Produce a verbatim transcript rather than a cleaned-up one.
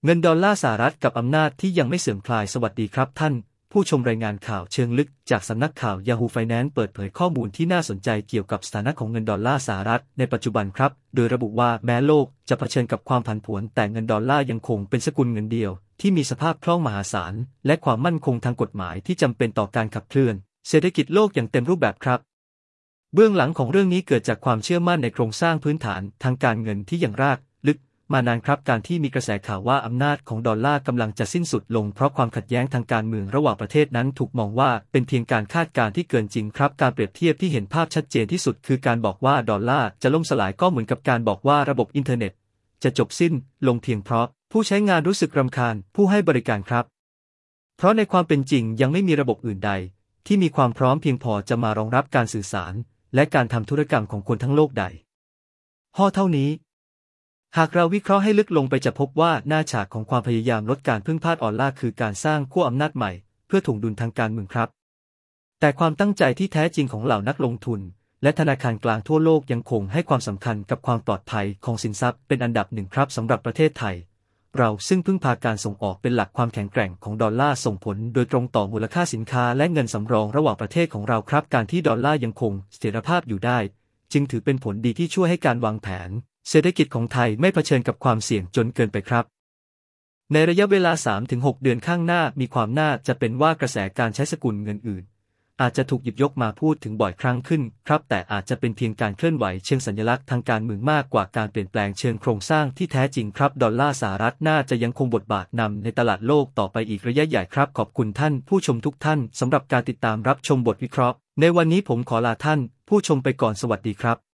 เงินดอลลาร์สหรัฐกับอำนาจที่ยังไม่เสื่อมคลายสวัสดีครับท่านผู้ชมรายงานข่าวเชิงลึกจากสำนักข่าว Yahoo Finance เปิดเผยข้อมูลที่น่าสนใจเกี่ยวกับสถานะของเงินดอลลาร์สหรัฐในปัจจุบันครับโดยระบุว่าแม้โลกจะเผชิญกับความผันผวนแต่เงินดอลลาร์ยังคงเป็นสกุลเงินเดียวที่มีสภาพคล่องมหาศาลและความมั่นคงทางกฎหมายที่จำเป็นต่อการขับเคลื่อนเศรษฐกิจโลกอย่างเต็มรูปแบบครับเบื้องหลังของเรื่องนี้เกิดจากความเชื่อมั่นในโครงสร้างพื้นฐานทางการเงินที่ยังรากลึกมานานครับการที่มีกระแสข่าวว่าอำนาจของดอลลาร์กำลังจะสิ้นสุดลงเพราะความขัดแย้งทางการเมืองระหว่างประเทศนั้นถูกมองว่าเป็นเพียงการคาดการณ์ที่เกินจริงครับการเปรียบเทียบที่เห็นภาพชัดเจนที่สุดคือการบอกว่าดอลลาร์จะล่มสลายก็เหมือนกับการบอกว่าระบบอินเทอร์เน็ตจะจบสิ้นลงเพียงเพราะผู้ใช้งานรู้สึกรำคาญผู้ให้บริการครับเพราะในความเป็นจริงยังไม่มีระบบอื่นใดที่มีความพร้อมเพียงพอจะมารองรับการสื่อสารและการทำธุรกรรมของคนทั้งโลกใดห่อเท่านี้หากเราวิเคราะห์ให้ลึกลงไปจะพบว่าหน้าฉากของความพยายามลดการพึ่งพาดออนไลน์คือการสร้างขั้วอำนาจใหม่เพื่อถ่วงดุลทางการเมืองครับแต่ความตั้งใจที่แท้จริงของเหล่านักลงทุนและธนาคารกลางทั่วโลกยังคงให้ความสำคัญกับความปลอดภัยของสินทรัพย์เป็นอันดับหนึ่งครับสำหรับประเทศไทยเราซึ่งพึ่งพาการส่งออกเป็นหลักความแข็งแกร่งของดอลลาร์ส่งผลโดยตรงต่อมูลค่าสินค้าและเงินสำรองระหว่างประเทศของเราครับการที่ดอลลาร์ยังคงเสถียรภาพอยู่ได้จึงถือเป็นผลดีที่ช่วยให้การวางแผนเศรษฐกิจของไทยไม่เผชิญกับความเสี่ยงจนเกินไปครับในระยะเวลา สามถึงหก เดือนข้างหน้ามีความน่าจะเป็นว่ากระแสการใช้สกุลเงินอื่นอาจจะถูกหยิบยกมาพูดถึงบ่อยครั้งขึ้นครับแต่อาจจะเป็นเพียงการเคลื่อนไหวเชิงสัญลักษณ์ทางการเมืองมากกว่าการเปลี่ยนแปลงเชิงโครงสร้างที่แท้จริงครับดอลลาร์สหรัฐน่าจะยังคงบทบาทนำในตลาดโลกต่อไปอีกระยะใหญ่ครับขอบคุณท่านผู้ชมทุกท่านสำหรับการติดตามรับชมบทวิเคราะห์ในวันนี้ผมขอลาท่านผู้ชมไปก่อนสวัสดีครับ